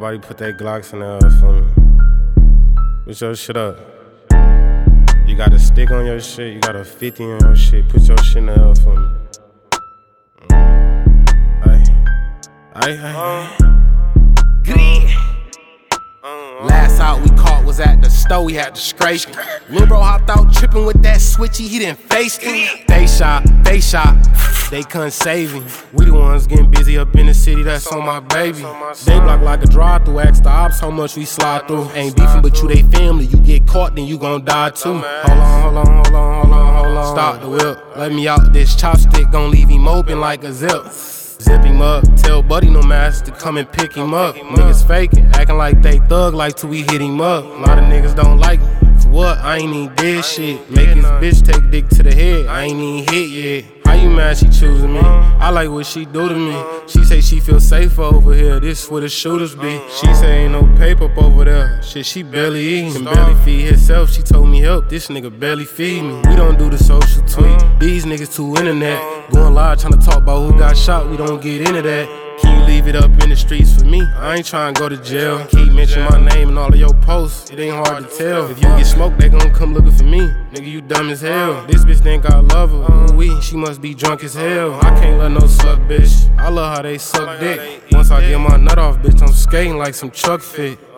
Everybody put their Glocks in there for me. Put your shit up. You got a stick on your shit, you got a 50 on your shit. Put your shit in there for me. Last out we caught was at the store, we had to scrape him. Lil' bro hopped out trippin' with that switchy, he didn't face it. They shot, they couldn't save him. We the ones getting busy up in the city, that's on my baby. They block like a drive-through, ask the ops how much we slide through. Ain't beefing but you they family, you get caught then you gon' die too. Hold on. Stop the whip, let me out, this chopstick gon' leave him open like a zip. Zip him up, tell Buddy no mask to come and pick him up. Niggas faking, acting like they thug like till we hit him up. A lot of niggas don't like me. For what? I ain't even did shit. Make his bitch take dick to the head. I ain't even hit yet. How you mad she choosing me? I like what she do to me. She say she feel safer over here. This where the shooters be. She say ain't no paper up over there. Shit, she barely eating. Can barely feed herself. She told me help. This nigga barely feed me. We don't do the social tweet. These niggas too internet. Going live tryna talk about who got shot. We don't get into that. Can you leave it up in the streets for me? I ain't tryna go to jail. Keep mentioning my name in all of your posts. It ain't hard to tell. If you get smoked, they gon' come looking for me. Nigga, you dumb as hell. This bitch think I love her. She must be drunk as hell. I can't let no suck, bitch. I love how they suck dick. Once I get my nut off, bitch, I'm skating like some truck fit.